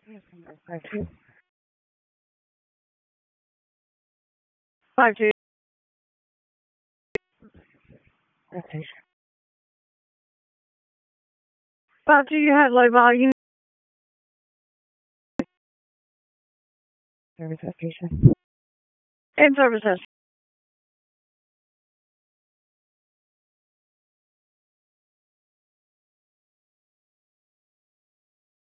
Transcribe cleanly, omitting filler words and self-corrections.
5G. 5G. Okay. 5G, you have low volume. Service station. In service